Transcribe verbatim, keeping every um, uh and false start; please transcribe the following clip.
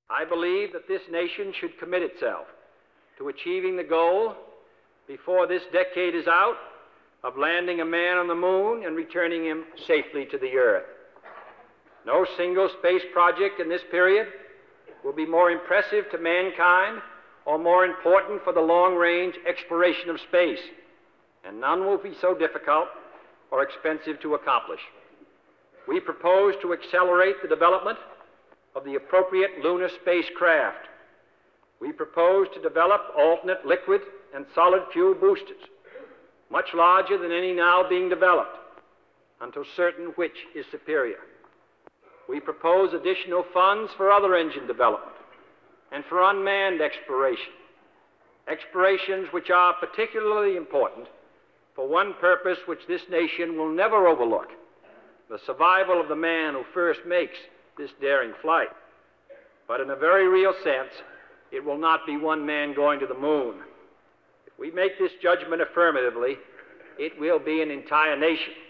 I believe that this nation should commit itself to achieving the goal, before this decade is out, of landing a man on the moon and returning him safely to the earth. No single space project in this period will be more impressive to mankind or more important for the long-range exploration of space, and none will be so difficult or expensive to accomplish. We propose to accelerate the development of the appropriate lunar spacecraft. We propose to develop alternate liquid and solid fuel boosters, much larger than any now being developed, until certain which is superior. We propose additional funds for other engine development and for unmanned exploration, explorations which are particularly important for one purpose which this nation will never overlook: the survival of the man who first makes this daring flight. But in a very real sense, it will not be one man going to the moon. If we make this judgment affirmatively, it will be an entire nation.